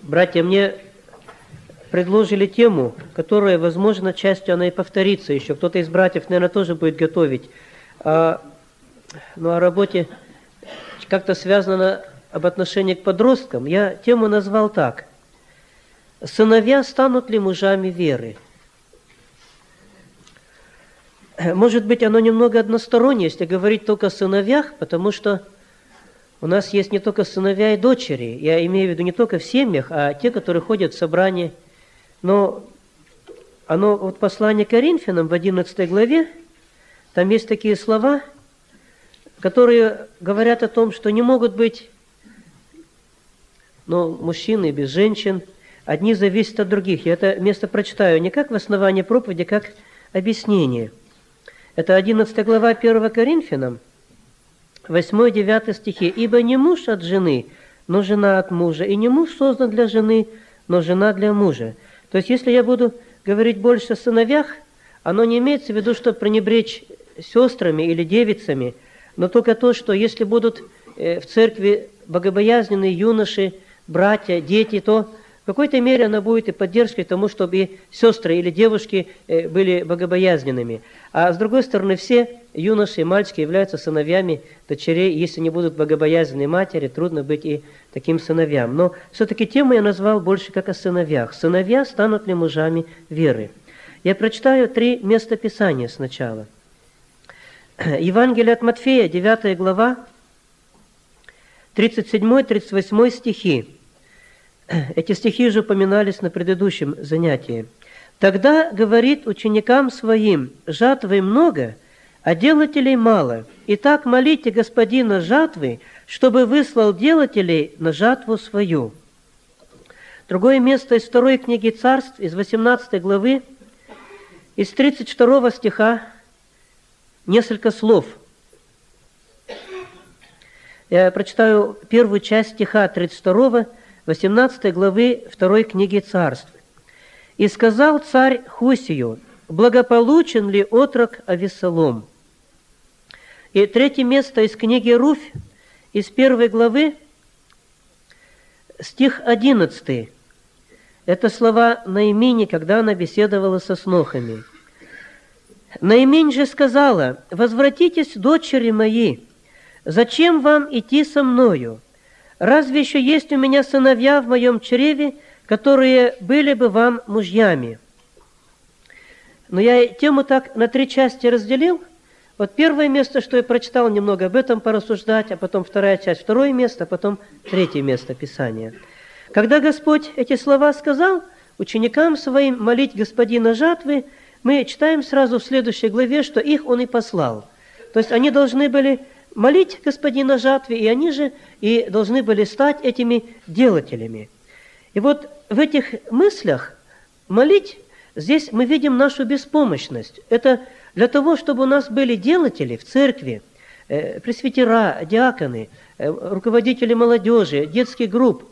Братья, мне предложили тему, которая, возможно, частью она и повторится еще. Кто-то из братьев, наверное, тоже будет готовить. О работе как-то связано об отношении к подросткам. Я тему назвал так. «Сыновья станут ли мужами веры?» Может быть, оно немного одностороннее, если говорить только о сыновьях, потому что у нас есть не только сыновья и дочери. Я имею в виду не только в семьях, а те, которые ходят в собрание. Но оно, вот послание к Коринфянам в 11 главе, там есть такие слова, которые говорят о том, что не могут быть мужчины без женщин, одни зависят от других. Я это место прочитаю не как в основании проповеди, как объяснение. Это 11 глава 1 Коринфянам, 8-9 стихи. «Ибо не муж от жены, но жена от мужа, и не муж создан для жены, но жена для мужа». То есть, если я буду говорить больше о сыновьях, оно не имеется в виду, что пренебречь сестрами или девицами, но только то, что если будут в церкви богобоязненные юноши, братья, дети, то в какой-то мере она будет и поддержкой тому, чтобы и сестры или девушки были богобоязненными. А с другой стороны, все юноши и мальчики являются сыновьями дочерей. Если не будут богобоязненные матери, трудно быть и таким сыновьям. Но все-таки тему я назвал больше как о сыновьях. Сыновья станут ли мужами веры? Я прочитаю 3 места Писания сначала. Евангелие от Матфея, 9 глава, 37-38 стихи. Эти стихи уже упоминались на предыдущем занятии. «Тогда говорит ученикам своим: жатвы много, а делателей мало. Итак, молите Господина жатвы, чтобы выслал делателей на жатву свою». Другое место из 2 книги Царств, из 18 главы, из 32 стиха, несколько слов. Я прочитаю первую часть стиха 32 18 главы 2 книги Царств. «И сказал царь Хусию: благополучен ли отрок Авессалом?» И третье место из книги Руфь, из 1 главы, стих 11. Это слова Наимини, когда она беседовала со снохами. «Наиминь же сказала: возвратитесь, дочери мои, зачем вам идти со мною? Разве еще есть у меня сыновья в моем чреве, которые были бы вам мужьями?» Но я тему так на 3 части разделил. Вот первое место, что я прочитал, немного об этом порассуждать, а потом вторая часть, второе место, а потом третье место Писания. Когда Господь эти слова сказал ученикам своим молить Господина жатвы, мы читаем сразу в следующей главе, что их Он и послал. То есть они должны были молить Господина жатвы, и они же и должны были стать этими делателями. И вот в этих мыслях молить, здесь мы видим нашу беспомощность. Это для того, чтобы у нас были делатели в церкви, пресвитера, диаконы, руководители молодежи, детских групп.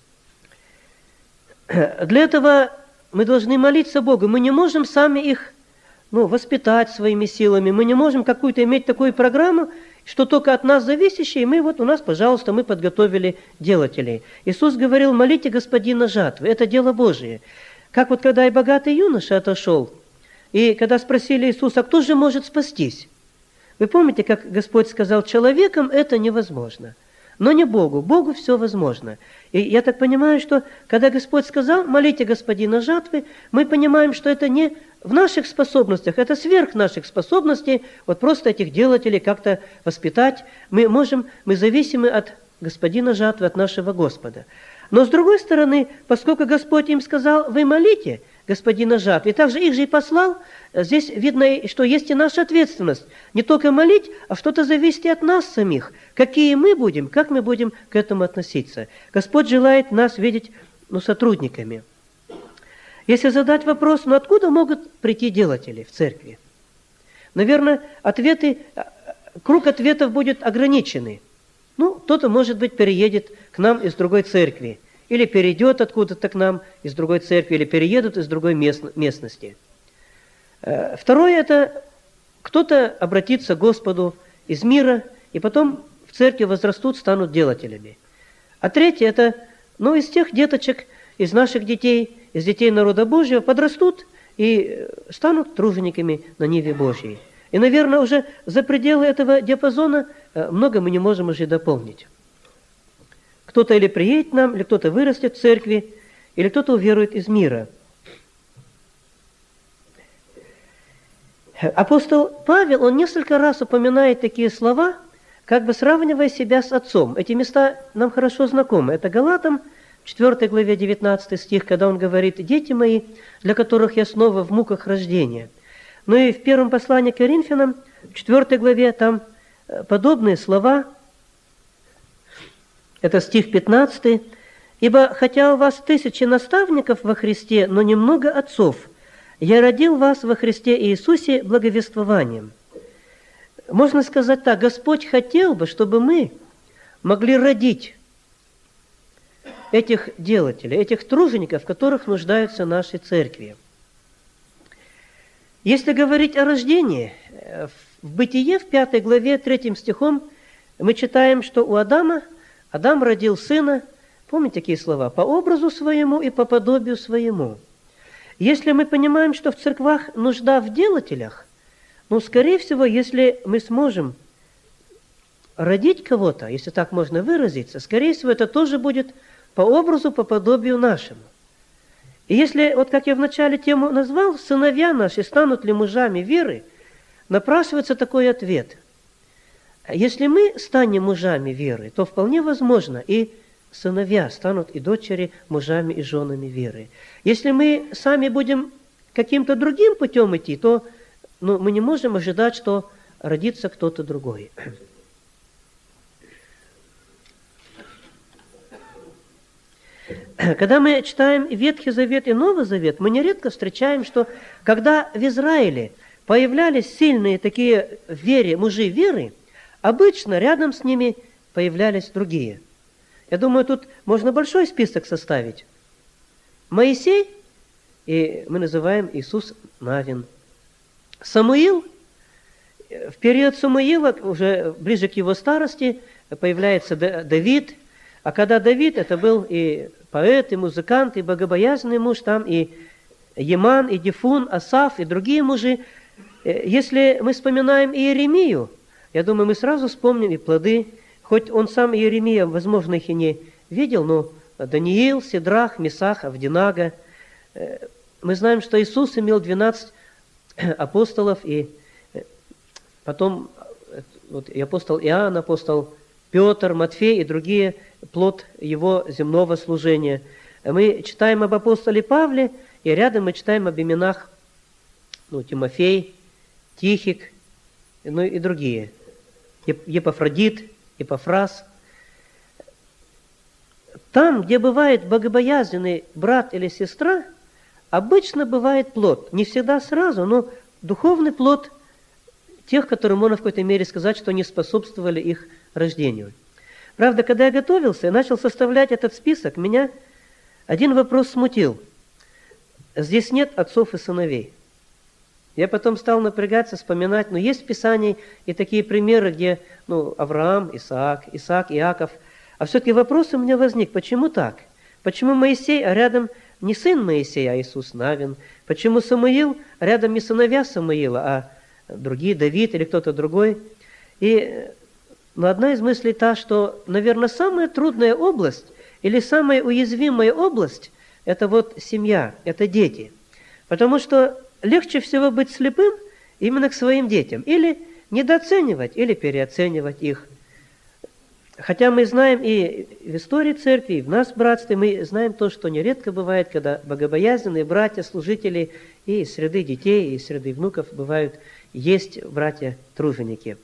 Для этого мы должны молиться Богу. Мы не можем сами их воспитать своими силами. Мы не можем какую-то иметь такую программу, что только от нас зависящее, и мы у нас, пожалуйста, мы подготовили делателей. Иисус говорил: молите Господина жатвы. Это дело Божие. Как вот когда и богатый юноша отошел, и когда спросили Иисуса: кто же может спастись? Вы помните, как Господь сказал: человеком это невозможно, но не Богу. Богу все возможно. И я так понимаю, что когда Господь сказал: молите Господина жатвы, мы понимаем, что это не в наших способностях, это сверх наших способностей, вот просто этих делателей как-то воспитать. Мы зависимы от Господина жатвы, от нашего Господа. Но с другой стороны, поскольку Господь им сказал: вы молите Господина жатвы, и также их же и послал, здесь видно, что есть и наша ответственность. Не только молить, а что-то зависит и от нас самих. Какие мы будем, как мы будем к этому относиться. Господь желает нас видеть сотрудниками. Если задать вопрос: откуда могут прийти делатели в церкви? Наверное, круг ответов будет ограниченный. Кто-то, может быть, переедет к нам из другой церкви, или перейдет откуда-то к нам из другой церкви, или переедут из другой местности. Второе – это кто-то обратится к Господу из мира, и потом в церкви возрастут, станут делателями. А третье – это из тех деточек, из наших детей, из детей народа Божьего подрастут и станут тружениками на ниве Божьей. И, наверное, уже за пределы этого диапазона много мы не можем уже дополнить. Кто-то или приедет к нам, или кто-то вырастет в церкви, или кто-то уверует из мира. Апостол Павел, он несколько раз упоминает такие слова, как бы сравнивая себя с отцом. Эти места нам хорошо знакомы. Это Галатам, 4 главе 19 стих, когда он говорит: «Дети мои, для которых я снова в муках рождения». Ну и в первом послании к Коринфянам, в 4 главе, там подобные слова. Это стих 15. «Ибо хотя у вас 1000 наставников во Христе, но немного отцов, я родил вас во Христе Иисусе благовествованием». Можно сказать так: Господь хотел бы, чтобы мы могли родить этих делателей, этих тружеников, в которых нуждаются наши церкви. Если говорить о рождении, в Бытие, в 5 главе, 3 стихом, мы читаем, что у Адама Адам родил сына, помните такие слова, по образу своему и по подобию своему. Если мы понимаем, что в церквах нужда в делателях, скорее всего, если мы сможем родить кого-то, если так можно выразиться, скорее всего, это тоже будет по образу, по подобию нашему. И если, вот как я вначале тему назвал, сыновья наши станут ли мужами веры, напрашивается такой ответ. Если мы станем мужами веры, то вполне возможно и сыновья станут и дочери мужами и женами веры. Если мы сами будем каким-то другим путем идти, то мы не можем ожидать, что родится кто-то другой. Когда мы читаем Ветхий Завет и Новый Завет, мы нередко встречаем, что когда в Израиле появлялись сильные такие в вере, мужи веры, обычно рядом с ними появлялись другие. Я думаю, тут можно большой список составить. Моисей, и мы называем Иисус Навин. Самуил, в период Самуила, уже ближе к его старости, появляется Давид. А когда Давид, это был и поэт, и музыкант, и богобоязненный муж, там и Еман, и Дифун, Асаф, и другие мужи. Если мы вспоминаем Иеремию, я думаю, мы сразу вспомним и плоды. Хоть он сам, Иеремия, возможно, их и не видел, но Даниил, Сидрах, Месах, Авдинага. Мы знаем, что Иисус имел 12 апостолов, и потом и апостол Иоанн, апостол Петр, Матфей и другие, плод его земного служения. Мы читаем об апостоле Павле, и рядом мы читаем об именах Тимофей, Тихик, и другие. Епафродит, Епафрас. Там, где бывает богобоязненный брат или сестра, обычно бывает плод. Не всегда сразу, но духовный плод тех, которым можно в какой-то мере сказать, что не способствовали их рождению. Правда, когда я готовился и начал составлять этот список, меня один вопрос смутил. Здесь нет отцов и сыновей. Я потом стал напрягаться, вспоминать, есть в Писании и такие примеры, где Авраам, Исаак, Иаков. А все-таки вопрос у меня возник, почему так? Почему Моисей, а рядом не сын Моисея, а Иисус Навин? Почему Самуил, а рядом не сыновья Самуила, а другие, Давид или кто-то другой? Но одна из мыслей та, что, наверное, самая трудная область или самая уязвимая область – это семья, это дети. Потому что легче всего быть слепым именно к своим детям. Или недооценивать, или переоценивать их. Хотя мы знаем и в истории церкви, и в нас в братстве, мы знаем то, что нередко бывает, когда богобоязненные братья, служители и из среды детей, и из среды внуков бывают, есть братья-труженики.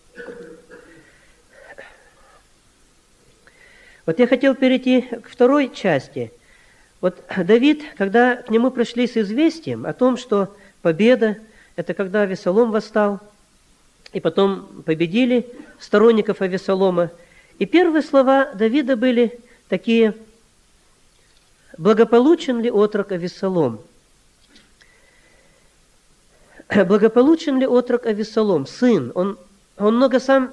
Я хотел перейти к второй части. Давид, когда к нему пришли с известием о том, что победа, это когда Авессалом восстал, и потом победили сторонников Авессалома, и первые слова Давида были такие: «Благополучен ли отрок Авессалом?» Благополучен ли отрок Авессалом, сын? Он много сам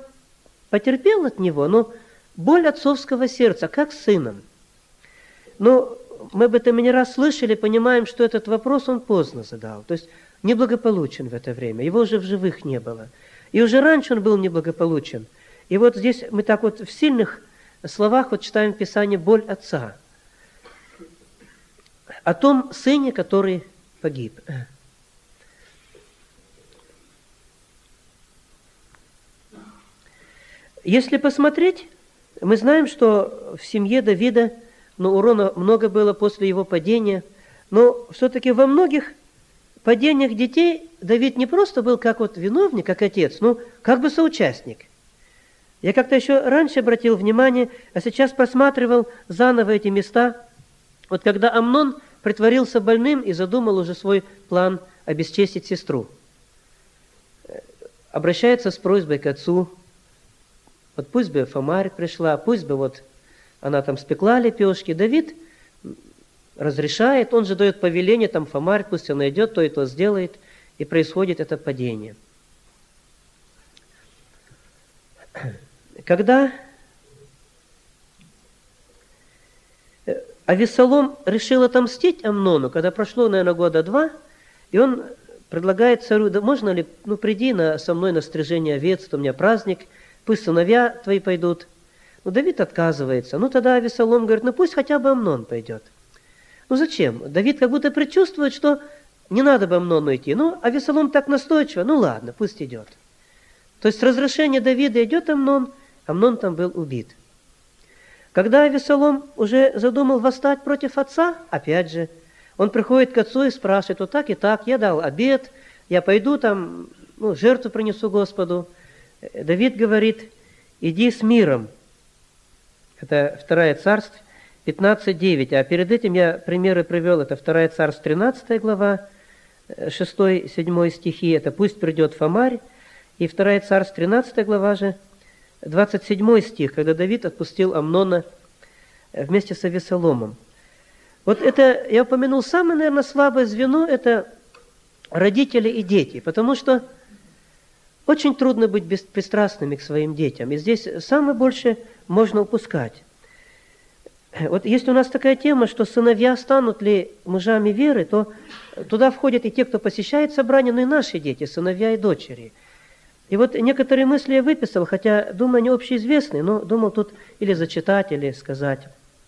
потерпел от него, но боль отцовского сердца, как с сыном. мы об этом не раз слышали, понимаем, что этот вопрос он поздно задал. То есть неблагополучен в это время. Его уже в живых не было. И уже раньше он был неблагополучен. И вот здесь мы так вот в сильных словах вот читаем в Писании боль отца. О том сыне, который погиб. Если посмотреть, мы знаем, что в семье Давида урона много было после его падения, но все-таки во многих падениях детей Давид не просто был как вот виновник, как отец, но как бы соучастник. Я как-то еще раньше обратил внимание, а сейчас просматривал заново эти места. Вот когда Амнон притворился больным и задумал уже свой план обесчестить сестру. Обращается с просьбой к отцу. Вот пусть бы Фомарь пришла, пусть бы вот она там спекла лепешки. Давид разрешает, он же дает повеление, там Фомарь, пусть она идет, то и то сделает, и происходит это падение. Когда Авессалом решил отомстить Амнону, когда прошло, наверное, года 2, и он предлагает царю: да можно ли, приди со мной на стрижение овец, у меня праздник, пусть сыновья твои пойдут. Но Давид отказывается. Тогда Авессалом говорит: пусть хотя бы Амнон пойдет. Зачем? Давид как будто предчувствует, что не надо бы Амнону идти. Авессалом так настойчиво, ладно, пусть идет. То есть с разрешения Давида идет Амнон, Амнон там был убит. Когда Авессалом уже задумал восстать против отца, опять же, он приходит к отцу и спрашивает: вот так и так, я дал обет, я пойду там, жертву принесу Господу. Давид говорит: иди с миром. Это 2 Царств 15:9. А перед этим я примеры привел. Это 2 Царств 13 глава, 6-7 стихи. Это пусть придет Фомарь. И 2 Царств 13 глава же, 27 стих, когда Давид отпустил Амнона вместе с Авессаломом. Вот это, я упомянул, самое, наверное, слабое звено – это родители и дети, потому что очень трудно быть беспристрастными к своим детям, и здесь самое больше можно упускать. Вот если у нас такая тема, что сыновья станут ли мужами веры, то туда входят и те, кто посещает собрания, но и наши дети, сыновья и дочери. И вот некоторые мысли я выписал, хотя, думаю, они общеизвестные, но думал тут или зачитать, или сказать.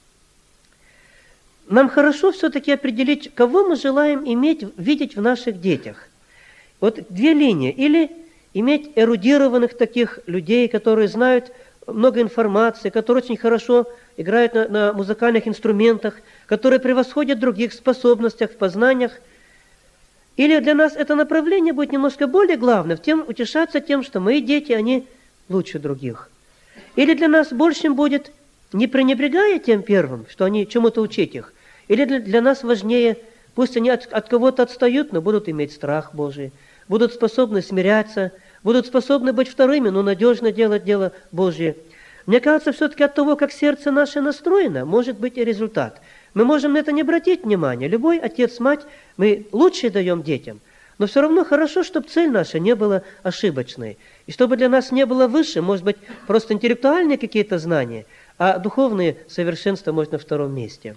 Нам хорошо все-таки определить, кого мы желаем видеть в наших детях. Вот 2 линии. Или иметь эрудированных таких людей, которые знают много информации, которые очень хорошо играют на музыкальных инструментах, которые превосходят других в способностях, в познаниях. Или для нас это направление будет немножко более главным, утешаться тем, что мои дети, они лучше других. Или для нас большим будет, не пренебрегая тем первым, что они чему-то учить их, или для нас важнее, пусть они от кого-то отстают, но будут иметь страх Божий, будут способны смиряться, будут способны быть вторыми, но надежно делать дело Божье. Мне кажется, все-таки от того, как сердце наше настроено, может быть и результат. Мы можем на это не обратить внимания. Любой отец, мать, мы лучшее даем детям. Но все равно хорошо, чтобы цель наша не была ошибочной. И чтобы для нас не было выше, может быть, просто интеллектуальные какие-то знания, а духовные совершенства, может, на втором месте.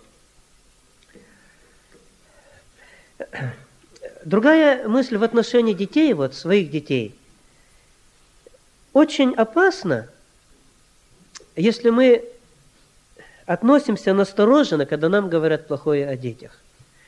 Другая мысль в отношении детей, вот своих детей. Очень опасно, если мы относимся настороженно, когда нам говорят плохое о детях.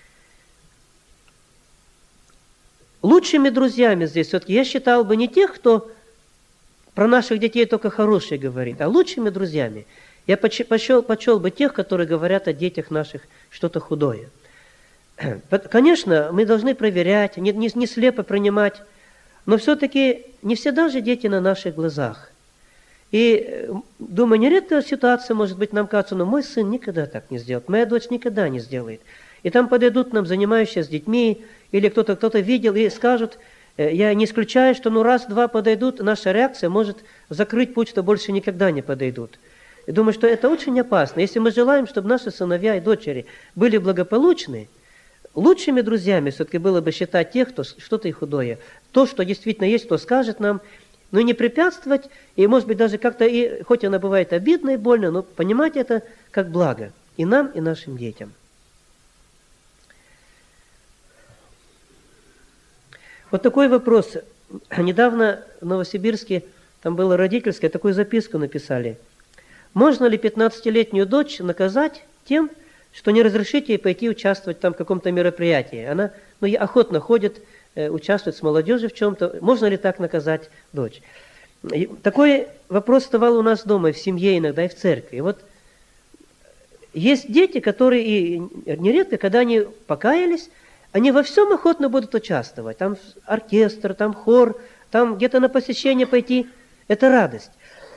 Лучшими друзьями здесь все-таки я считал бы не тех, кто про наших детей только хорошее говорит, а лучшими друзьями я почел бы тех, которые говорят о детях наших что-то худое. Конечно, мы должны проверять, не слепо принимать, но все-таки не всегда же дети на наших глазах. И, думаю, нередкая ситуация, может быть, нам кажется, но мой сын никогда так не сделает, моя дочь никогда не сделает. И там подойдут нам занимающиеся с детьми, или кто-то видел и скажут, я не исключаю, что раз-два подойдут, наша реакция может закрыть путь, что больше никогда не подойдут. И думаю, что это очень опасно. Если мы желаем, чтобы наши сыновья и дочери были благополучны, лучшими друзьями все-таки было бы считать тех, кто что-то и худое. То, что действительно есть, кто скажет нам, но не препятствовать, и, может быть, даже как-то, и хоть она бывает обидна и больно, но понимать это как благо и нам, и нашим детям. Вот такой вопрос. Недавно в Новосибирске, там было родительское, такую записку написали. Можно ли 15-летнюю дочь наказать тем, что не разрешить ей пойти участвовать там в каком-то мероприятии? Она охотно ходит, участвует с молодежью в чем-то. Можно ли так наказать дочь? И такой вопрос вставал у нас дома, в семье иногда, и в церкви. И вот есть дети, которые и нередко, когда они покаялись, они во всем охотно будут участвовать. Там оркестр, там хор, там где-то на посещение пойти. Это радость.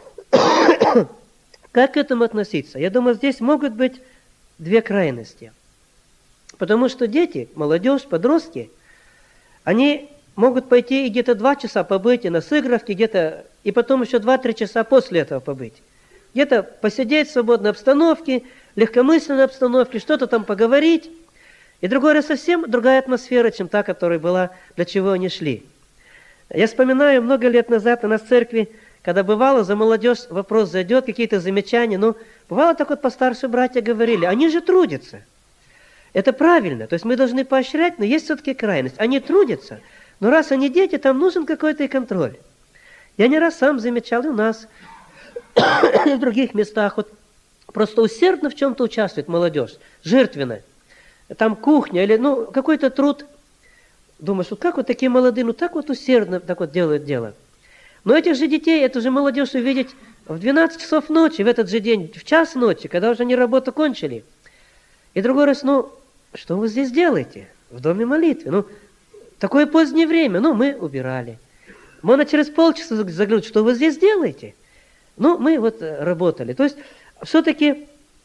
Как к этому относиться? Я думаю, здесь могут быть две крайности. Потому что дети, молодежь, подростки, они могут пойти и где-то 2 часа побыть и на сыгравке, где-то, и потом еще 2-3 часа после этого побыть. Где-то посидеть в свободной обстановке, легкомысленной обстановке, что-то там поговорить. И другой раз совсем другая атмосфера, чем та, которая была, для чего они шли. Я вспоминаю, много лет назад у нас в церкви, когда бывало, за молодежь вопрос зайдет, какие-то замечания, бывало так вот постарше братья говорили, они же трудятся. Это правильно, то есть мы должны поощрять, но есть все-таки крайность. Они трудятся, но раз они дети, там нужен какой-то и контроль. Я не раз сам замечал и у нас, и в других местах, вот просто усердно в чем-то участвует молодежь, жертвенно. Там кухня или какой-то труд. Думаешь, вот как вот такие молодые, так вот усердно так вот делают дело. Но этих же детей, эту же молодежь увидеть в 12 часов ночи, в этот же день, в час ночи, когда уже они работу кончили. И другой раз, что вы здесь делаете? В доме молитвы. Такое позднее время, мы убирали. Можно через полчаса заглянуть, что вы здесь делаете? Мы вот работали. То есть, все-таки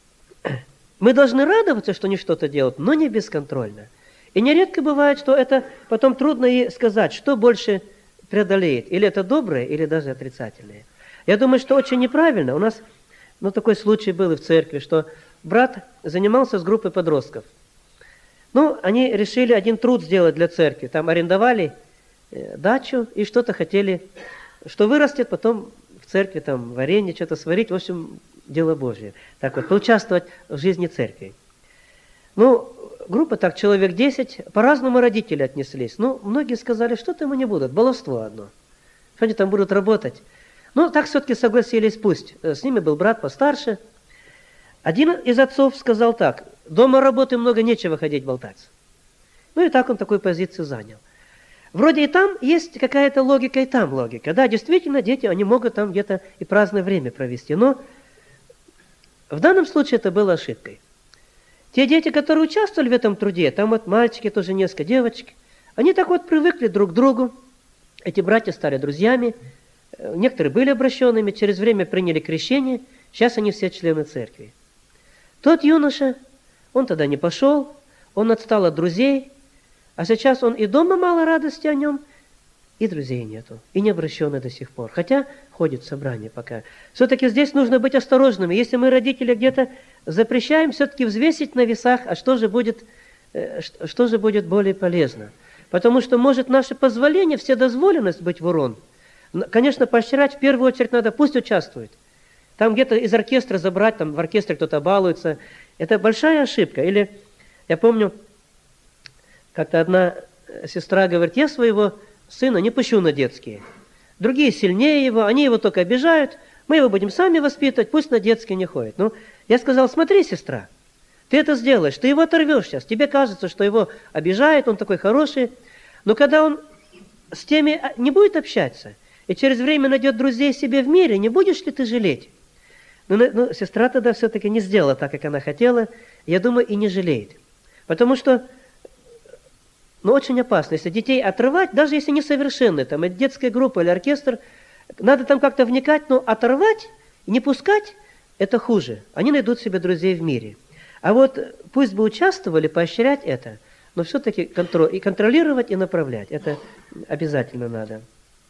мы должны радоваться, что они что-то делают, но не бесконтрольно. И нередко бывает, что это потом трудно и сказать, что больше преодолеет, или это доброе, или даже отрицательное. Я думаю, что очень неправильно. У нас такой случай был и в церкви, что брат занимался с группой подростков. Они решили один труд сделать для церкви. Там арендовали дачу и что-то хотели, что вырастет, потом в церкви там варенье, что-то сварить. В общем, дело Божье. Так вот, поучаствовать в жизни церкви. Группа так, человек 10, по-разному родители отнеслись. Многие сказали, что там они будут, баловство одно. Что они там будут работать? Так все-таки согласились, пусть. С ними был брат постарше. Один из отцов сказал так, дома работы много, нечего ходить болтаться. И так он такую позицию занял. Вроде и там есть какая-то логика, и там логика. Да, действительно, дети, они могут там где-то и праздное время провести. Но в данном случае это было ошибкой. Те дети, которые участвовали в этом труде, там вот мальчики, тоже несколько девочек, они так вот привыкли друг к другу. Эти братья стали друзьями, некоторые были обращенными, через время приняли крещение, сейчас они все члены церкви. Тот юноша, он тогда не пошел, он отстал от друзей, а сейчас он и дома мало радости о нем, и друзей нету, и не обращенный до сих пор, хотя ходит в собрание пока. Все-таки здесь нужно быть осторожными. Если мы, родители, где-то запрещаем, все-таки взвесить на весах, а что же будет более полезно. Потому что может наше позволение, вседозволенность быть в урон. Конечно, поощрять в первую очередь надо, пусть участвует. Там где-то из оркестра забрать, там в оркестре кто-то балуется. Это большая ошибка. Или, я помню, как-то одна сестра говорит, я своего сына не пущу на детские. Другие сильнее его, они его только обижают, мы его будем сами воспитывать, пусть на детские не ходит. Я сказал, смотри, сестра, ты это сделаешь, ты его оторвешь сейчас, тебе кажется, что его обижают, он такой хороший, но когда он с теми не будет общаться, и через время найдет друзей себе в мире, не будешь ли ты жалеть? Сестра тогда все-таки не сделала так, как она хотела, я думаю, и не жалеет. Потому что очень опасно, если детей отрывать, даже если несовершенные, там, это детская группа или оркестр, надо там как-то вникать, но оторвать и не пускать, это хуже. Они найдут себе друзей в мире. А вот пусть бы участвовали, поощрять это, но все-таки контролировать и направлять, это обязательно надо.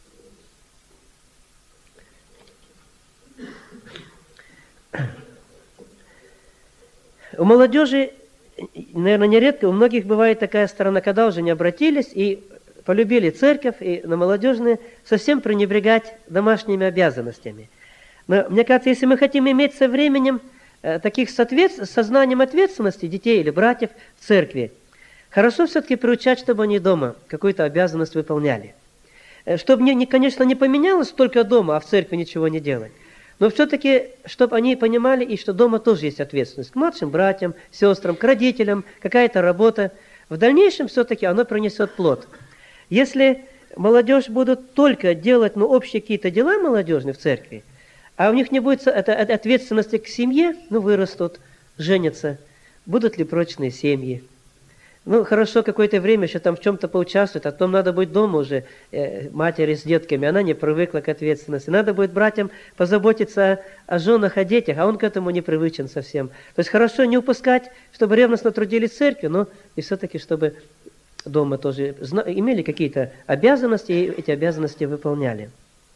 У молодежи, наверное, нередко, у многих бывает такая сторона, когда уже не обратились и полюбили церковь, и на молодежные совсем пренебрегать домашними обязанностями. Но мне кажется, если мы хотим иметь со временем таких сознанием ответственности детей или братьев в церкви, Хорошо все-таки приучать, чтобы они дома какую-то обязанность выполняли. Чтобы, конечно, не поменялось только дома, а в церкви ничего не делать. Но все-таки, чтобы они понимали, и что дома тоже есть ответственность. К младшим братьям, сестрам, к родителям, какая-то работа. В дальнейшем все-таки оно принесет плод. Если молодежь будут только делать общие какие-то дела молодежные в церкви, а у них не будет ответственности к семье, вырастут, женятся, будут ли прочные семьи. Хорошо, какое-то время еще там в чем-то поучаствует, а потом надо будет дома уже матери с детками, она не привыкла к ответственности. Надо будет братьям позаботиться о женах, о детях, а он к этому не привычен совсем. То есть хорошо не упускать, чтобы ревностно трудились в церкви, но и все-таки, чтобы дома тоже имели какие-то обязанности, и эти обязанности выполняли.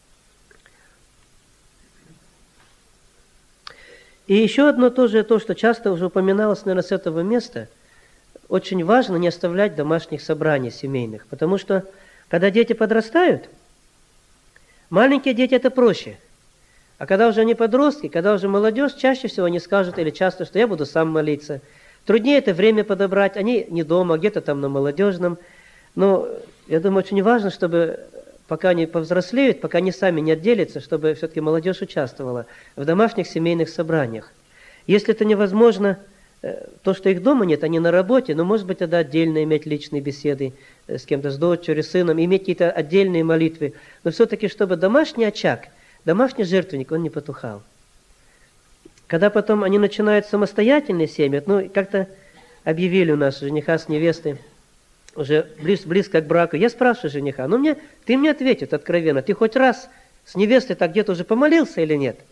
И еще одно тоже, то, что часто уже упоминалось, наверное, с этого места – очень важно не оставлять домашних собраний семейных, потому что, когда дети подрастают, маленькие дети – это проще. А когда уже они подростки, когда уже молодежь, чаще всего они скажут или часто, что я буду сам молиться. Труднее это время подобрать, они не дома, где-то там на молодежном. Но я думаю, очень важно, чтобы пока они повзрослеют, пока они сами не отделятся, чтобы все-таки молодежь участвовала в домашних семейных собраниях. Если это невозможно, то, что их дома нет, они на работе, но, может быть, тогда отдельно иметь личные беседы с кем-то, с дочерью, сыном, иметь какие-то отдельные молитвы. Но все-таки, чтобы домашний очаг, домашний жертвенник, он не потухал. Когда потом они начинают самостоятельные семьи, как-то объявили у нас жениха с невестой, уже близко к браку. Я спрашиваю жениха, ты мне ответь откровенно, ты хоть раз с невестой так где-то уже помолился или нет?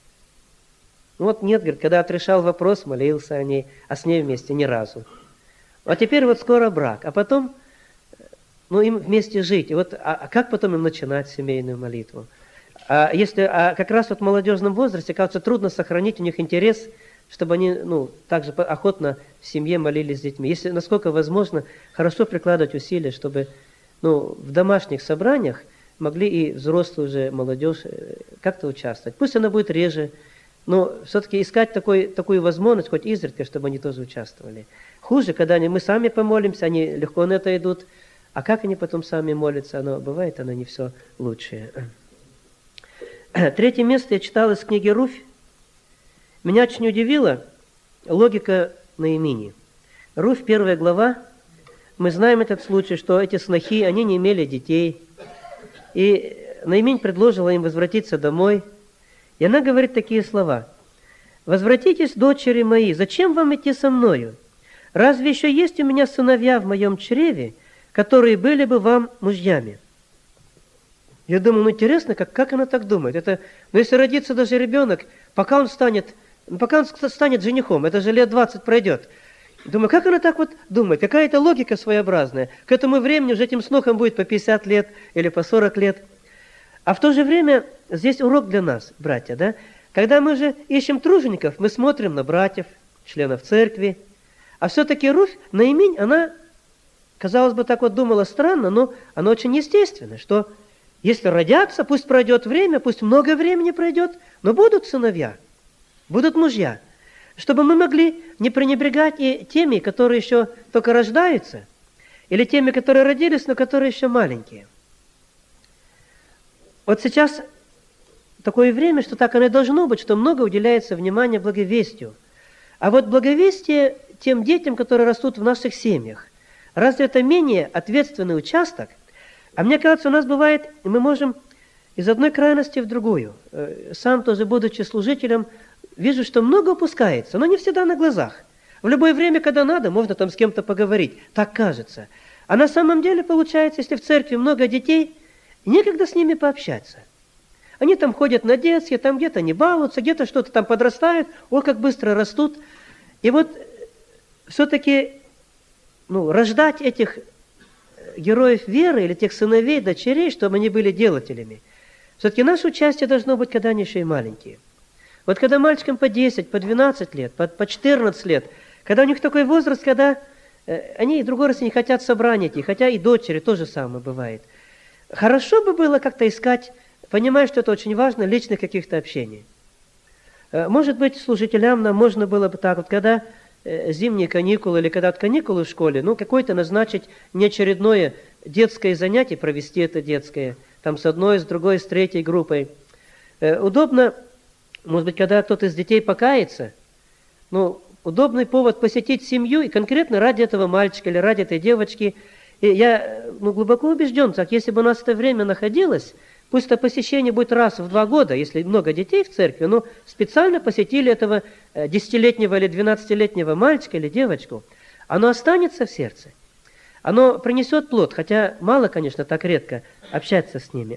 Нет, говорит, когда отрешал вопрос, молился о ней, а с ней вместе ни разу. А теперь скоро брак, а потом, им вместе жить. И как потом им начинать семейную молитву? Как раз в молодежном возрасте, кажется, трудно сохранить у них интерес, чтобы они, также охотно в семье молились с детьми. Если, насколько возможно, хорошо прикладывать усилия, чтобы, в домашних собраниях могли и взрослые уже молодежь как-то участвовать. Пусть она будет реже, но все-таки искать такую возможность, хоть изредка, чтобы они тоже участвовали. Хуже, когда мы сами помолимся, они легко на это идут, а как они потом сами молятся, бывает оно не все лучшее. Третье место я читал из книги Руфь. Меня очень удивила логика Наимини. Руфь, 1 глава, мы знаем этот случай, что эти снохи, они не имели детей, и Наиминь предложила им возвратиться домой. И она говорит такие слова. «Возвратитесь, дочери мои, зачем вам идти со мною? Разве еще есть у меня сыновья в моем чреве, которые были бы вам мужьями?» Я думаю, интересно, как она так думает. Если родится даже ребенок, пока он станет женихом, это же лет 20 пройдет. Думаю, как она так думает? Какая-то логика своеобразная. К этому времени уже этим снохам будет по 50 лет или по 40 лет. А в то же время здесь урок для нас, братья, да? Когда мы же ищем тружеников, мы смотрим на братьев, членов церкви. А все-таки Руфь, Наиминь, она, казалось бы, так думала странно, но она очень естественна, что если родятся, пусть пройдет время, пусть много времени пройдет, но будут сыновья, будут мужья. Чтобы мы могли не пренебрегать и теми, которые еще только рождаются, или теми, которые родились, но которые еще маленькие. Сейчас такое время, что так оно и должно быть, что много уделяется внимания благовестию. А благовестие тем детям, которые растут в наших семьях, разве это менее ответственный участок? А мне кажется, у нас бывает, мы можем из одной крайности в другую. Сам тоже, будучи служителем, вижу, что много упускается, но не всегда на глазах. В любое время, когда надо, можно там с кем-то поговорить. Так кажется. А на самом деле, получается, если в церкви много детей, некогда с ними пообщаться. Они там ходят на детские, там где-то не балуются, где-то что-то там подрастают, как быстро растут. И все-таки рождать этих героев веры или тех сыновей, дочерей, чтобы они были делателями. Все-таки наше участие должно быть, когда они еще и маленькие. Когда мальчикам по 10, по 12 лет, по 14 лет, когда у них такой возраст, когда они и другой раз не хотят собрания идти, хотя и дочери то же самое бывает. Хорошо бы было как-то искать, понимая, что это очень важно, личных каких-то общений. Может быть, служителям нам можно было бы так, когда зимние каникулы или когда каникулы в школе, ну, какое-то назначить неочередное детское занятие, провести это детское, там с одной, с другой, с третьей группой. Удобно, может быть, когда кто-то из детей покается, ну, удобный повод посетить семью, и конкретно ради этого мальчика или ради этой девочки. И я глубоко убежден, так если бы у нас это время находилось, пусть это посещение будет раз в 2 года, если много детей в церкви, но специально посетили этого 10-летнего или 12-летнего мальчика или девочку, оно останется в сердце. Оно принесет плод, хотя мало, конечно, так редко общаться с ними.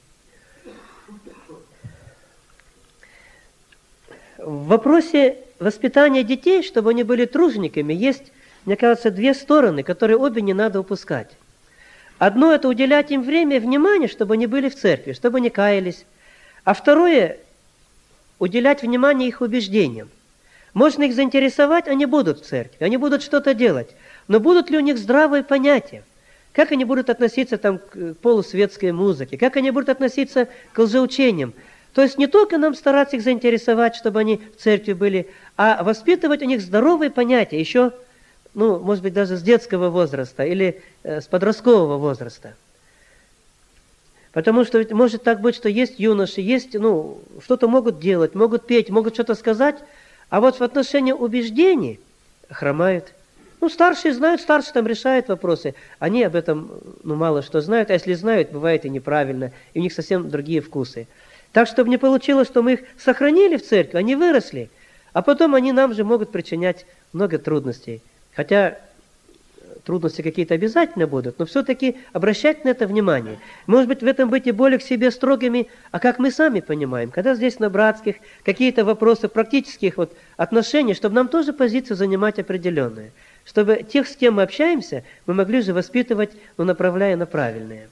В вопросе воспитания детей, чтобы они были тружениками, есть, мне кажется, 2 стороны, которые обе не надо упускать. Одно – это уделять им время и внимание, чтобы они были в церкви, чтобы они каялись. А второе – уделять внимание их убеждениям. Можно их заинтересовать, они будут в церкви, они будут что-то делать. Но будут ли у них здравые понятия? Как они будут относиться там, к полусветской музыке? Как они будут относиться к лжеучениям? То есть не только нам стараться их заинтересовать, чтобы они в церкви были, а воспитывать у них здоровые понятия, еще, может быть, даже с детского возраста или с подросткового возраста. Потому что ведь может так быть, что есть юноши, есть, что-то могут делать, могут петь, могут что-то сказать, а вот в отношении убеждений хромают. Старшие знают, старшие там решают вопросы. Они об этом, мало что знают, а если знают, бывает и неправильно, и у них совсем другие вкусы. Так, чтобы не получилось, что мы их сохранили в церкви, они выросли, а потом они нам же могут причинять много трудностей. Хотя трудности какие-то обязательно будут, но все-таки обращать на это внимание. Может быть, в этом быть и более к себе строгими, а как мы сами понимаем, когда здесь на братских какие-то вопросы практических отношений, чтобы нам тоже позицию занимать определенную, чтобы тех, с кем мы общаемся, мы могли же воспитывать, направляя на правильное.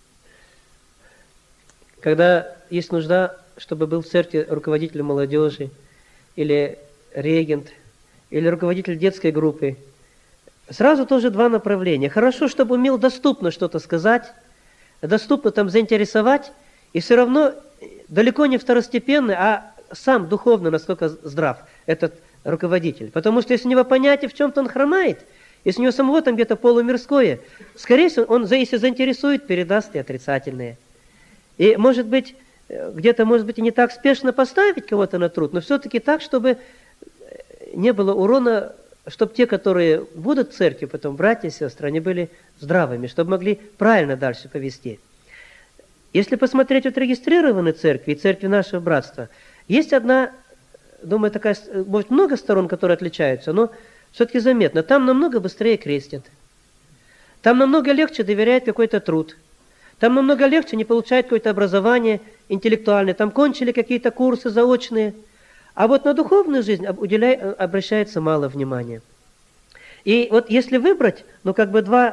Когда есть нужда, чтобы был в церкви руководитель молодежи, или регент, или руководитель детской группы, сразу тоже 2 направления. Хорошо, чтобы умел доступно что-то сказать, доступно там заинтересовать, и все равно далеко не второстепенный, а сам духовно насколько здрав этот руководитель. Потому что если у него понятие, в чем-то он хромает, если у него самого там где-то полумирское, скорее всего, он, если заинтересует, передаст и отрицательное. И, может быть, где-то, и не так спешно поставить кого-то на труд, но все-таки так, чтобы не было урона, чтобы те, которые будут в церкви, потом братья и сестры, они были здравыми, чтобы могли правильно дальше повести. Если посмотреть регистрированные церкви и церкви нашего братства, есть одна, думаю, такая, может, много сторон, которые отличаются, но все-таки заметно. Там намного быстрее крестят. Там намного легче доверяют какой-то труд. Там намного легче не получают какое-то образование интеллектуальное. Там кончили какие-то курсы заочные. А вот на духовную жизнь обращается мало внимания. И вот если выбрать, 2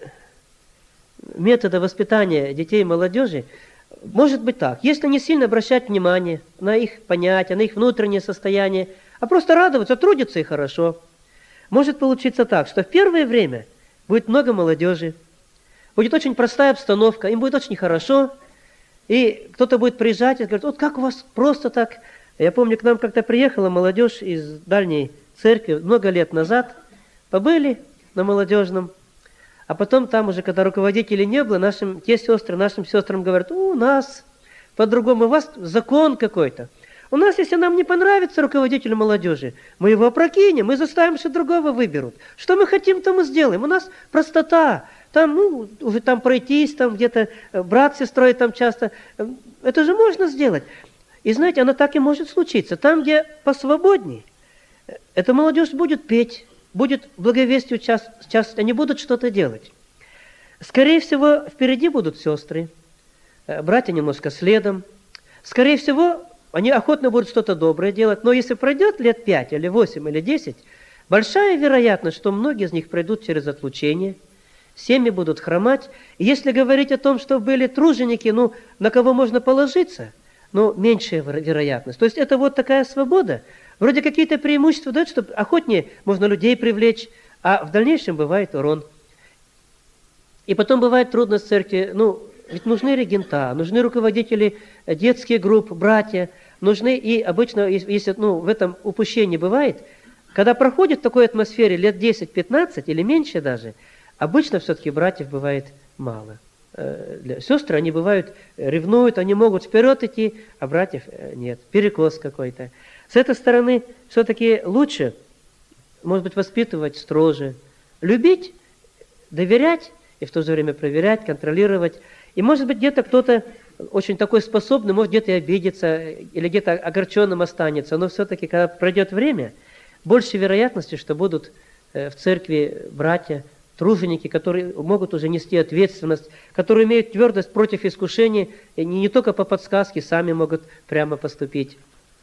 метода воспитания детей и молодежи, может быть так. Если не сильно обращать внимание на их понятия, на их внутреннее состояние, а просто радоваться, трудиться и хорошо, может получиться так, что в первое время будет много молодежи, будет очень простая обстановка, им будет очень хорошо, и кто-то будет приезжать и говорит, как у вас просто так. Я помню, к нам как-то приехала молодежь из дальней церкви много лет назад, побыли на молодежном, а потом там уже, когда руководителей не было, нашим сестрам говорят, у нас по-другому, у вас закон какой-то. У нас, если нам не понравится руководитель молодежи, мы его опрокинем, мы заставим, что другого выберут. Что мы хотим, то мы сделаем. У нас простота. Там, уже там пройтись, там где-то брат с сестрой там часто. Это же можно сделать. И знаете, оно так и может случиться. Там, где посвободней, эта молодежь будет петь, будет благовестию участвовать, они будут что-то делать. Скорее всего, впереди будут сестры, братья немножко следом. Скорее всего, они охотно будут что-то доброе делать, но если пройдет лет 5 или 8 или 10, большая вероятность, что многие из них пройдут через отлучение, семьи будут хромать. И если говорить о том, что были труженики, на кого можно положиться, меньшая вероятность. То есть это вот такая свобода. Вроде какие-то преимущества дают, чтобы охотнее можно людей привлечь, а в дальнейшем бывает урон. И потом бывает трудность в церкви. Ведь нужны регента, нужны руководители детских групп, братья, нужны, и обычно, если в этом упущении бывает, Когда проходит в такой атмосфере лет 10-15 или меньше даже, обычно все-таки братьев бывает мало. Сестры, они бывают, ревнуют, они могут вперед идти, а братьев нет. Перекос какой-то. С этой стороны все-таки лучше, может быть, воспитывать строже, любить, доверять и в то же время проверять, контролировать. И, может быть, где-то кто-то очень такой способный, может где-то и обидеться, или где-то огорченным останется. Но все-таки, когда пройдет время, больше вероятности, что будут в церкви братья, труженики, которые могут уже нести ответственность, которые имеют твердость против искушений, и не только по подсказке, сами могут прямо поступить.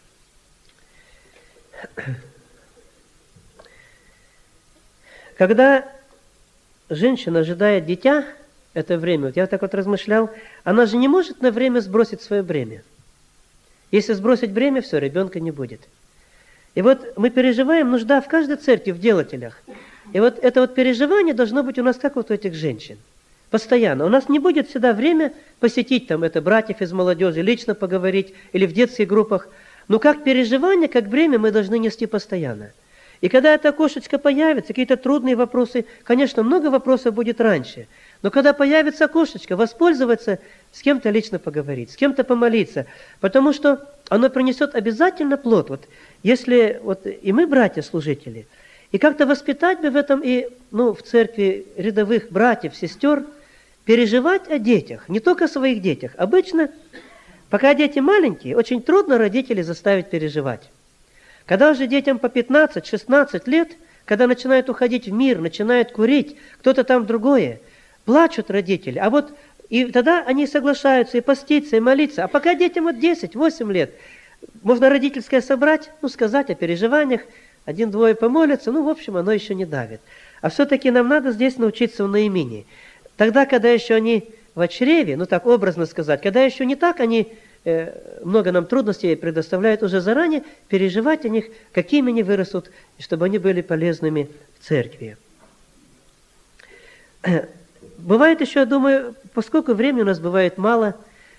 Когда женщина ожидает дитя, это время, вот я так вот размышлял, она же не может на время сбросить свое бремя. Если сбросить бремя, все, ребенка не будет. И вот мы переживаем нужда в каждой церкви, в делателях. И вот это вот переживание должно быть у нас как вот у этих женщин. Постоянно. У нас не будет всегда время посетить там это братьев из молодежи, лично поговорить или в детских группах. Но как переживание, как бремя мы должны нести постоянно. И когда это окошечко появится, какие-то трудные вопросы, конечно, много вопросов будет раньше. Но когда появится окошечко, воспользоваться, с кем-то лично поговорить, с кем-то помолиться. Потому что оно принесет обязательно плод. Вот если вот и мы, братья-служители, и как-то воспитать бы в этом и в церкви рядовых братьев, сестер, переживать о детях, не только о своих детях. Обычно, пока дети маленькие, очень трудно родителей заставить переживать. Когда уже детям по 15-16 лет, когда начинают уходить в мир, начинают курить, кто-то там другое, плачут родители. А вот и тогда они соглашаются и поститься, и молиться. А пока детям вот 10-8 лет, можно родительское собрать, сказать о переживаниях, один-двое помолятся, в общем, оно еще не давит. А все-таки нам надо здесь научиться в наимении. Тогда, когда еще они в чреве, так образно сказать, когда еще не так, они много нам трудностей предоставляют уже заранее, переживать о них, какими они вырастут, чтобы они были полезными в церкви. Бывает еще, я думаю, поскольку времени у нас бывает мало,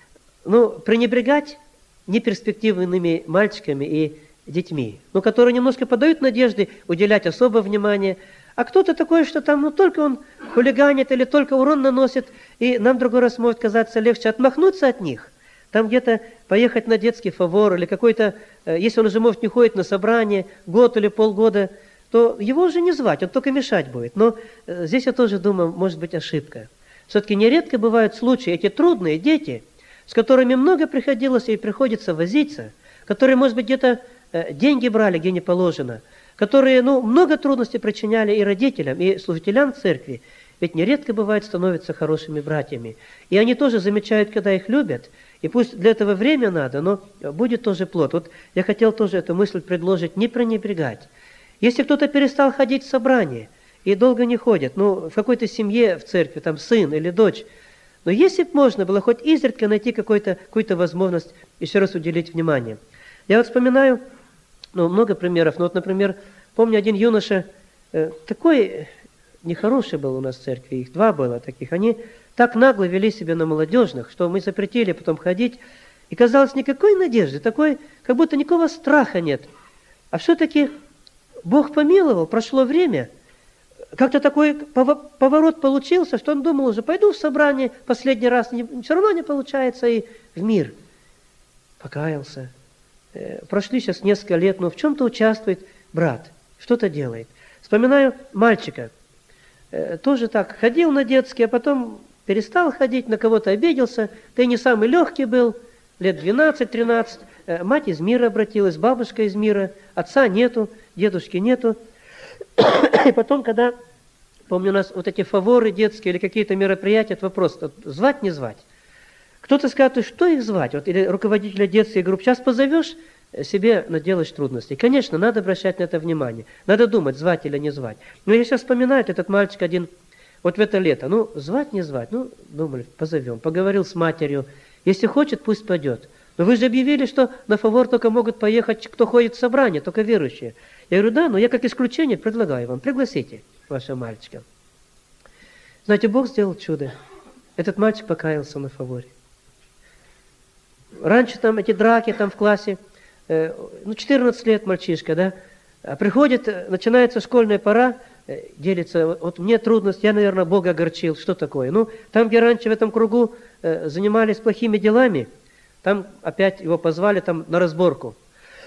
пренебрегать неперспективными мальчиками и детьми, которые немножко подают надежды, уделять особое внимание, а кто-то такой, что там, только он хулиганит или только урон наносит, и нам другой раз может казаться легче отмахнуться от них, там где-то поехать на детский фавор или какой-то, если он уже, может, не ходит на собрание год или полгода, то его уже не звать, он только мешать будет. Но здесь я тоже думаю, может быть ошибка. Все-таки нередко бывают случаи, эти трудные дети, с которыми много приходилось и приходится возиться, которые, может быть, где-то деньги брали, где не положено, которые, много трудностей причиняли и родителям, и служителям церкви, ведь нередко бывает становятся хорошими братьями. И они тоже замечают, когда их любят, и пусть для этого время надо, но будет тоже плод. Вот я хотел тоже эту мысль предложить, не пренебрегать. Если кто-то перестал ходить в собрание и долго не ходит, в какой-то семье в церкви, там сын или дочь, но если бы можно было хоть изредка найти какую-то возможность еще раз уделить внимание. Я вот вспоминаю, много примеров, например, помню один юноша, такой нехороший был у нас в церкви, их 2 было таких, они так нагло вели себя на молодежных, что мы запретили потом ходить, и казалось, никакой надежды, такой, как будто никакого страха нет. А все-таки Бог помиловал, прошло время, как-то такой поворот получился, что он думал уже, пойду в собрание последний раз, все равно не получается, и в мир. Покаялся. Прошли сейчас несколько лет, но в чем-то участвует брат, что-то делает. Вспоминаю мальчика, тоже так, ходил на детский, а потом перестал ходить, на кого-то обиделся, да и не самый легкий был, лет 12-13, мать из мира обратилась, бабушка из мира, отца нету, дедушки нету. И потом, когда, помню, у нас вот эти фаворы детские или какие-то мероприятия, это вопрос, звать, не звать. Кто-то скажет, что их звать? Вот, или руководителя детской группы, сейчас позовешь, себе наделаешь трудностей. Конечно, надо обращать на это внимание. Надо думать, звать или не звать. Но я сейчас вспоминаю, этот мальчик один, вот в это лето, звать, не звать, думали, позовем. Поговорил с матерью, если хочет, пусть пойдет. Но вы же объявили, что на фавор только могут поехать, кто ходит в собрание, только верующие. Я говорю, да, но я как исключение предлагаю вам, пригласите вашего мальчика. Знаете, Бог сделал чудо. Этот мальчик покаялся на фаворе. Раньше там эти драки там в классе, 14 лет мальчишка, да, Приходит, начинается школьная пора, делится, вот мне трудность, я, наверное, Бога огорчил, что такое? Ну, там, где раньше в этом кругу занимались плохими делами, там опять его позвали там на разборку.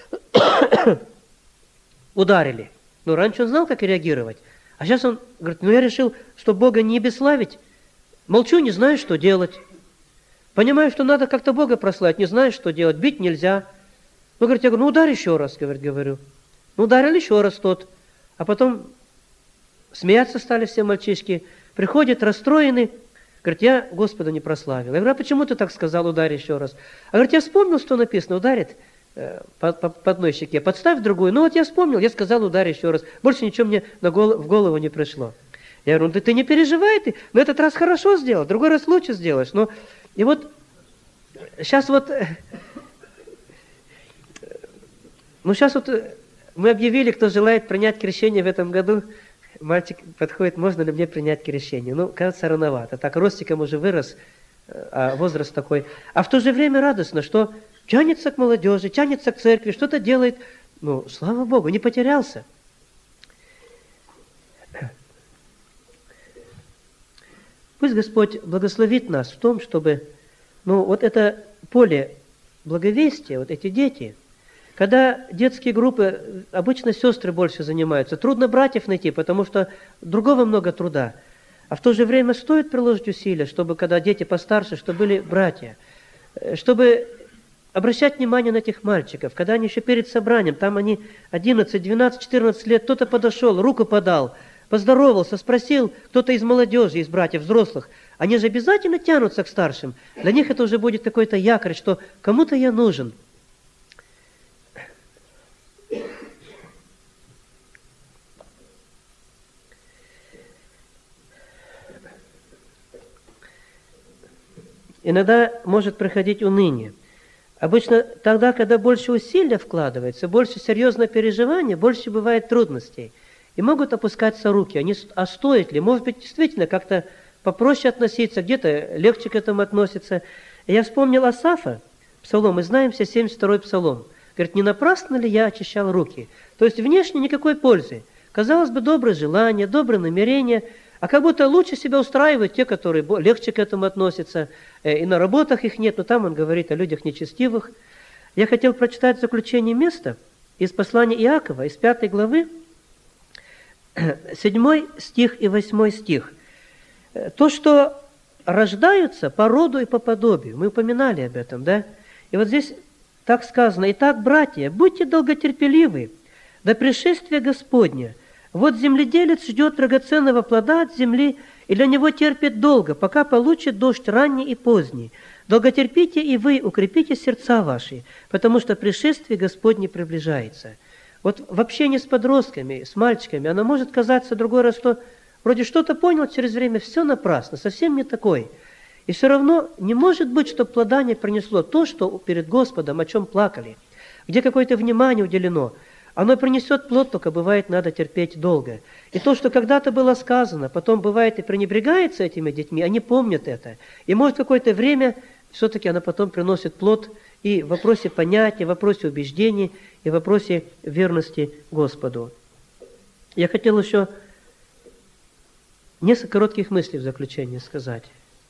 Ударили. Ну, раньше он знал, как реагировать. А сейчас он говорит, ну, я решил, что Бога не бесславить. Молчу, не знаю, что делать. Понимаю, что надо как-то Бога прославить, не знаю, что делать, бить нельзя. Ну, говорит, я говорю, ну, ударь еще раз, говорю. Ну, ударил еще раз тот. А потом смеяться стали все мальчишки. Приходит расстроенный, говорит, я Господа не прославил. Я говорю, а почему ты так сказал, ударь еще раз? А говорит, я вспомнил, что написано, ударит по одной щеке, подставь другую. Ну, вот я вспомнил, я сказал, ударь еще раз. Больше ничего мне в голову не пришло. Я говорю, ну, ты не переживай, ты на этот раз хорошо сделал, другой раз лучше сделаешь. Ну, и вот сейчас вот... Ну, сейчас вот мы объявили, кто желает принять крещение в этом году. Мальчик подходит, можно ли мне принять крещение? Ну, кажется, рановато. Так, ростиком уже вырос, а возраст такой. А в то же время радостно, что тянется к молодежи, тянется к церкви, что-то делает. Ну, слава Богу, не потерялся. Пусть Господь благословит нас в том, чтобы, ну, вот это поле благовестия, вот эти дети, когда детские группы, обычно сестры больше занимаются, трудно братьев найти, потому что другого много труда. А в то же время стоит приложить усилия, чтобы, когда дети постарше, чтобы были братья, чтобы обращать внимание на этих мальчиков, когда они еще перед собранием, там они 11, 12, 14 лет, кто-то подошел, руку подал, поздоровался, спросил, кто-то из молодежи, из братьев, взрослых, они же обязательно тянутся к старшим. Для них это уже будет какой-то якорь, что кому-то я нужен. Иногда может приходить уныние. Обычно тогда, когда больше усилия вкладывается, больше серьезное переживание, больше бывает трудностей. И могут опускаться руки. А стоит ли? Может быть, действительно как-то попроще относиться, где-то легче к этому относиться. И я вспомнил Асафа, псалом, мы знаем все 72-й псалом. Говорит, не напрасно ли я очищал руки? То есть внешне никакой пользы. Казалось бы, доброе желание, доброе намерение, а как будто лучше себя устраивают те, которые легче к этому относятся, и на работах их нет, но там он говорит о людях нечестивых. Я хотел прочитать в заключение место из послания Иакова, из 5 главы, 7 стих и 8 стих. То, что рождаются по роду и по подобию, мы упоминали об этом, да? И вот здесь так сказано, «Итак, братья, будьте долготерпеливы до пришествия Господня. Вот земледелец ждет драгоценного плода от земли, и для него терпит долго, пока получит дождь ранний и поздний. Долготерпите и вы, укрепите сердца ваши, потому что пришествие Господне приближается». Вот в общении с подростками, с мальчиками, оно может казаться другой раз, что вроде что-то понял, через время все напрасно, совсем не такой. И все равно не может быть, чтобы плода не принесло то, что перед Господом, о чем плакали, где какое-то внимание уделено. Оно принесет плод, только бывает, надо терпеть долго. И то, что когда-то было сказано, потом бывает и пренебрегается этими детьми, они помнят это. И может какое-то время все-таки оно потом приносит плод и в вопросе понятия, в вопросе убеждений, и в вопросе верности Господу. Я хотел еще несколько коротких мыслей в заключение сказать.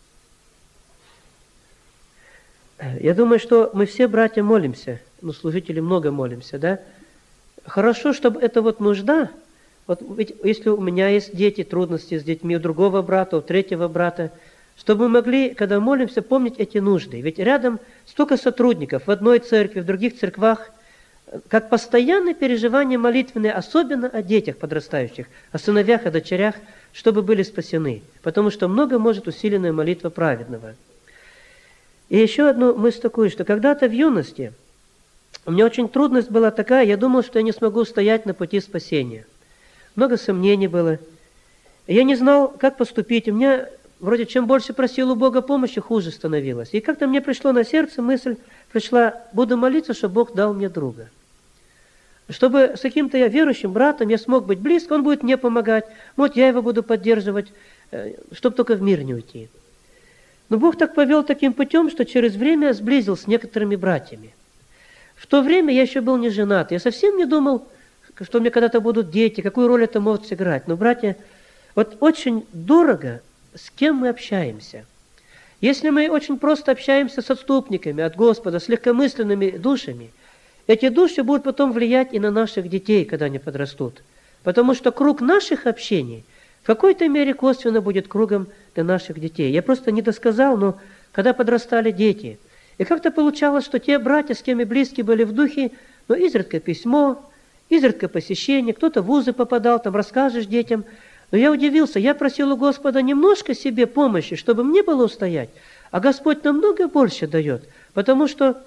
Я думаю, что мы все, братья, молимся, ну, служители много молимся, да? Хорошо, чтобы эта вот нужда, вот ведь если у меня есть дети, трудности с детьми, у другого брата, у третьего брата, чтобы мы могли, когда молимся, помнить эти нужды. Ведь рядом столько сотрудников в одной церкви, в других церквах, как постоянное переживание молитвенное, особенно о детях подрастающих, о сыновьях, о дочерях, чтобы были спасены. Потому что много может усиленная молитва праведного. И еще одну мысль такую, что когда-то в юности у меня очень трудность была такая, я думал, что я не смогу стоять на пути спасения. Много сомнений было. Я не знал, как поступить. У меня вроде чем больше просил у Бога помощи, хуже становилось. И как-то мне пришло на сердце мысль, буду молиться, чтобы Бог дал мне друга. Чтобы с каким-то я верующим братом я смог быть близко, он будет мне помогать, вот я его буду поддерживать, чтобы только в мир не уйти. Но Бог так повел таким путем, что через время сблизил с некоторыми братьями. В то время я еще был не женат, я совсем не думал, что у меня когда-то будут дети, какую роль это может сыграть. Но, братья, вот очень дорого, с кем мы общаемся. Если мы очень просто общаемся с отступниками от Господа, с легкомысленными душами, эти души будут потом влиять и на наших детей, когда они подрастут. Потому что круг наших общений в какой-то мере косвенно будет кругом для наших детей. Я просто не досказал, но когда подрастали дети, и как-то получалось, что те братья, с кем мы близки были в духе, но изредка письмо, изредка посещение, кто-то в вузы попадал, там расскажешь детям. Но я удивился, я просил у Господа немножко себе помощи, чтобы мне было устоять, а Господь намного больше дает, потому что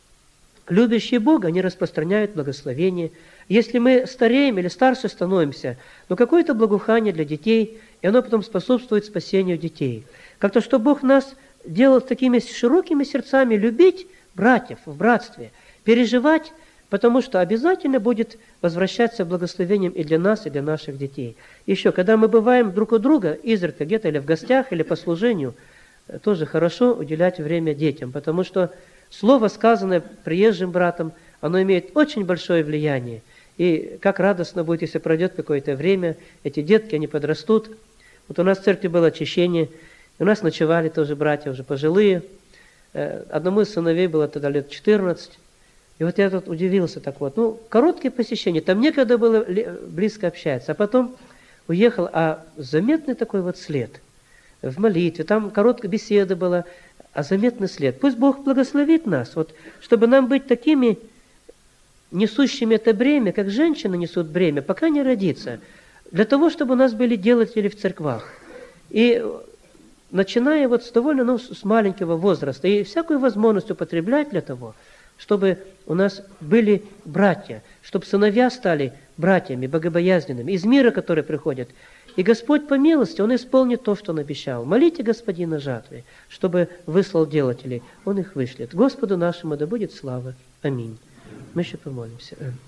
любящие Бога, они распространяют благословение. Если мы стареем или старше становимся, но какое-то благоухание для детей, и оно потом способствует спасению детей. Как-то, что Бог нас делал такими широкими сердцами, любить братьев в братстве, переживать, потому что обязательно будет возвращаться благословением и для нас, и для наших детей. Еще, когда мы бываем друг у друга, изредка где-то или в гостях, или по служению, тоже хорошо уделять время детям, потому что слово, сказанное приезжим братом, оно имеет очень большое влияние. И как радостно будет, если пройдет какое-то время, эти детки, они подрастут. Вот у нас в церкви было очищение, у нас ночевали тоже братья уже пожилые. Одному из сыновей было тогда лет 14. И вот я тут удивился так вот. Короткие посещения, там некогда было близко общаться. А потом уехал, а заметный такой вот след в молитве. Там короткая беседа была, а заметный след. Пусть Бог благословит нас, вот, чтобы нам быть такими несущими это бремя, как женщины несут бремя, пока не родится, для того, чтобы у нас были делатели в церквах. И начиная вот с довольно, с маленького возраста, и всякую возможность употреблять для того, чтобы у нас были братья, чтобы сыновья стали братьями, богобоязненными, из мира, который приходит. И Господь по милости, Он исполнит то, что Он обещал. Молите Господина жатвы, чтобы выслал делателей, Он их вышлет. Господу нашему да будет слава. Аминь. Мы еще помолимся.